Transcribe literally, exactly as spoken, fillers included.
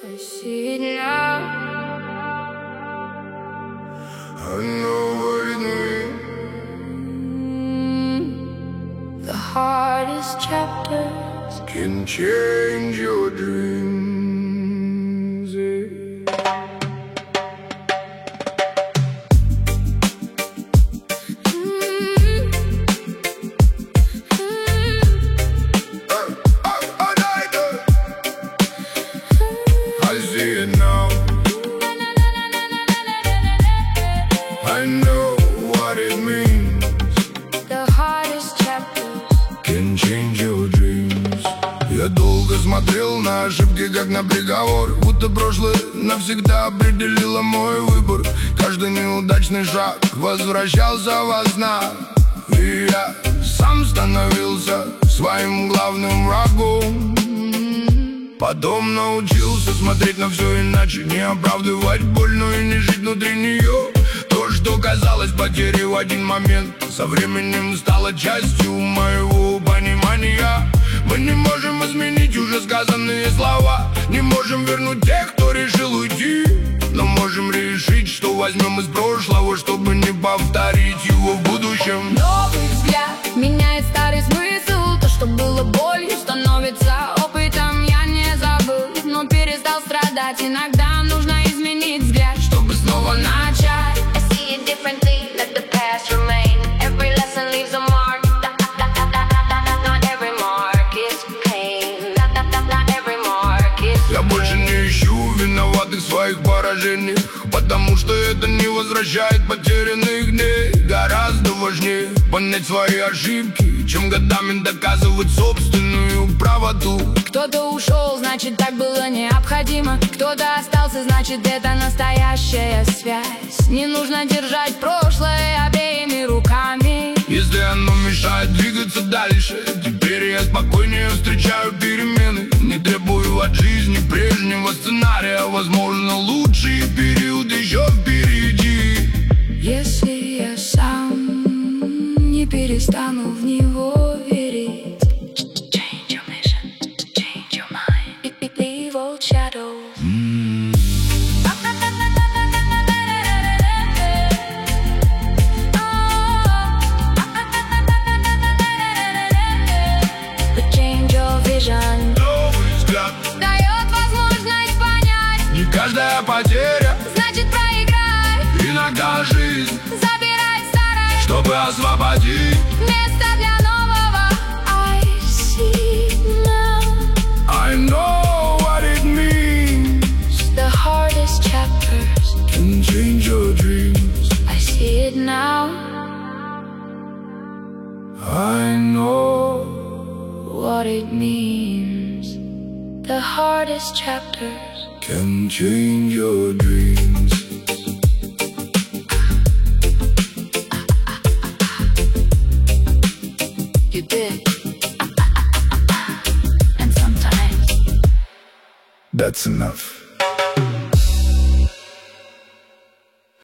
I see it now. I know what it means. The hardest chapters can change your dreams, yeah. I know what it means. The hardest chapters can change your dreams. Я долго смотрел на ошибки, как на приговор, будто прошлое навсегда определило мой выбор. Каждый неудачный шаг возвращался во снах, и я сам становился своим главным врагом. Потом научился смотреть на все иначе, не оправдывать боль, но и не жить внутри нее. То, что казалось потерей в один момент, со временем стало частью моего понимания. Мы не можем изменить уже сказанные слова, не можем вернуть тех, кто решил уйти, но можем решить, что возьмем из прошлого, чтобы не повторить его в будущем. Новый взгляд меняет старый смысл. То, что было болью, становится опытом. Я не забыл, но перестал страдать. Иногда нужно изменить взгляд, чтобы снова начать. I see it differently, let the past remain. Every lesson leaves a mark. Not every mark is pain. Not every mark is pain. Я больше не ищу виноватых в своих поражениях, потому что это не возвращает потерянных дней. Гораздо важнее понять свои ошибки, чем годами доказывать собственную правоту. Кто-то ушел, значит так было необходимо. Кто-то остался, значит это настоящая связь. Не нужно держать прошлое обеими руками, если оно мешает двигаться дальше. Теперь я спокойнее встречаю перемены, не требую от жизни прежнего сценария. Возможно, лучший период еще впереди, если я сам не перестану в него верить. Change your mission, change your mind, leave old shadows. But change your vision. Новый взгляд Дает возможность понять, не каждая потеря значит проиграть. иногда жизнь Забирать старое, чтобы освободить место для нового. I see now. I know what it means. The hardest chapters Can change your dreams. I see it now. I know What it means. The hardest chapters can change your dreams. you did. And sometimes That's enough.